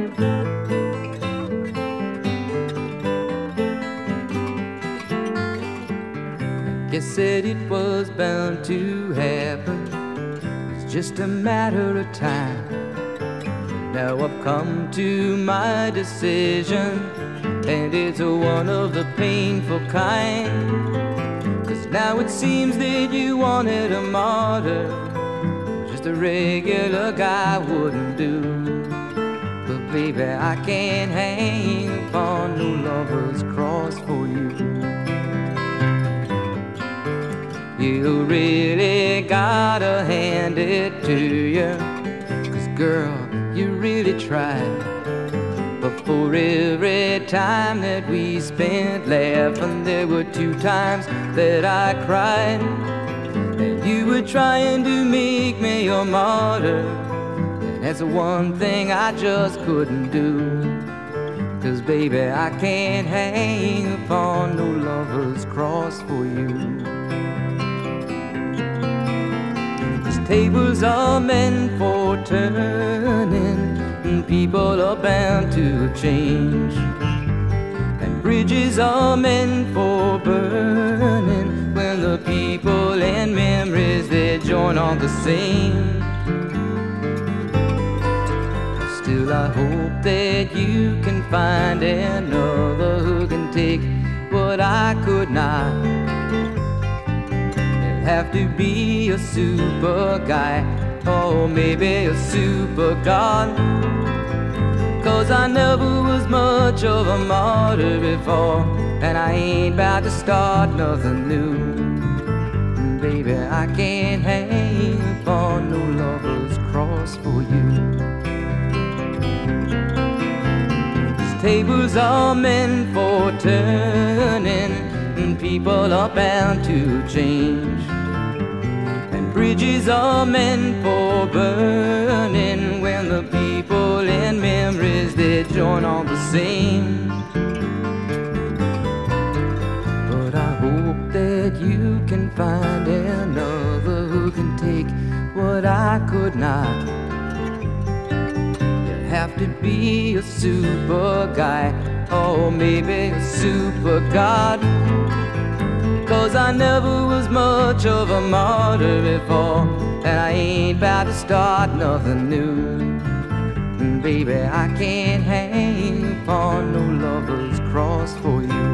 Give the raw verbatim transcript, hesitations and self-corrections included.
Guess that it was bound to happen. It's just a matter of time. Now I've come to my decision, and it's one of the painful kind. 'Cause now it seems that you wanted a martyr, just a regular guy wouldn't do. But baby, I can't hang upon no lover's cross for you. You really gotta hand it to you, 'cause girl, you really tried. But for every time that we spent laughing, there were two times that I cried. And you were trying to make me your martyr, and that's the one thing I just couldn't do. 'Cause baby, I can't hang upon no lover's cross for you. Tables are meant for turning, and people are bound to change. And bridges are meant for burning, when the people and memories they join on the same. Still I hope that you can find another who can take what I could not. Have to be a super guy, or maybe a super god. 'Cause I never was much of a martyr before, and I ain't about to start nothing new. Baby, I can't hang upon no lover's cross for you. These tables are meant for turning, and people are bound to change. Bridges are meant for burning, when the people and memories they join all the same. But I hope that you can find another who can take what I could not. You have to be a super guy, or maybe a super god. 'Cause I never was much of a martyr before, and I ain't about to start nothing new. Baby, I can't hang upon no lover's cross for you.